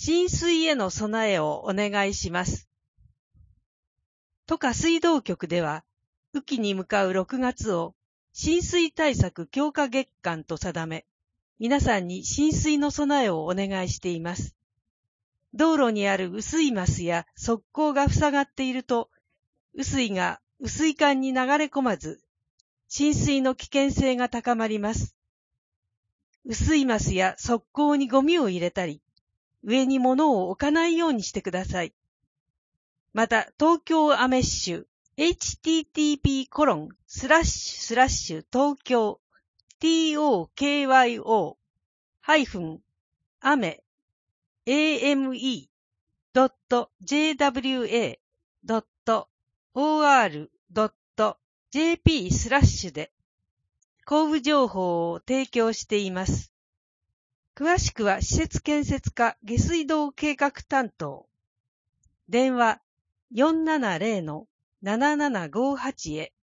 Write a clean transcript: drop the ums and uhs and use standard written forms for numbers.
浸水への備えをお願いします。都下水道局では、雨季に向かう6月を浸水対策強化月間と定め、皆さんに浸水の備えをお願いしています。道路にある雨水ますや側溝が塞がっていると、雨水が雨水管に流れ込まず、浸水の危険性が高まります。雨水ますや側溝にゴミを入れたり、上に物を置かないようにしてください。また、東京アメッシュ http://tokyo-ame.or.jp/ で降雨情報を提供しています。詳しくは施設建設課下水道計画担当。電話470-7758へ。